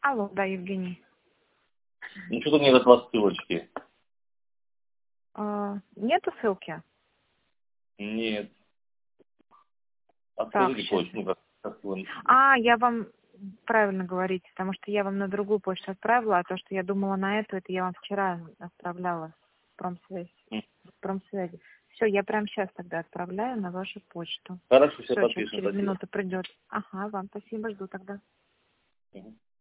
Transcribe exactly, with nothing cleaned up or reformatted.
Алло, да, Евгений. Ну, что-то нет от вас ссылочки. А, нету ссылки? Нет. А Так, скажите сейчас. почту, ну, как, как вы... А, я вам правильно говорите, потому что я вам на другую почту отправила, а то, что я думала на эту, это я вам вчера отправляла в промсвязь. М. В промсвязи. Все, я прямо сейчас тогда отправляю на вашу почту. Хорошо, все Все, сейчас подпишу, через спасибо. минуту придет. Ага, вам спасибо, жду тогда. Мгм.